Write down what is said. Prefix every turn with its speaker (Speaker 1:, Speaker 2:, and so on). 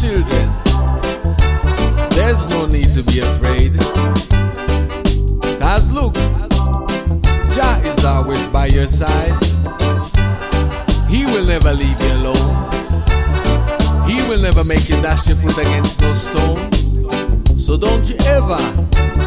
Speaker 1: children, there's no need to be afraid. Cause look, Jah is always by your side. He will never leave you alone. He will never make you dash your foot against no stone. So don't you ever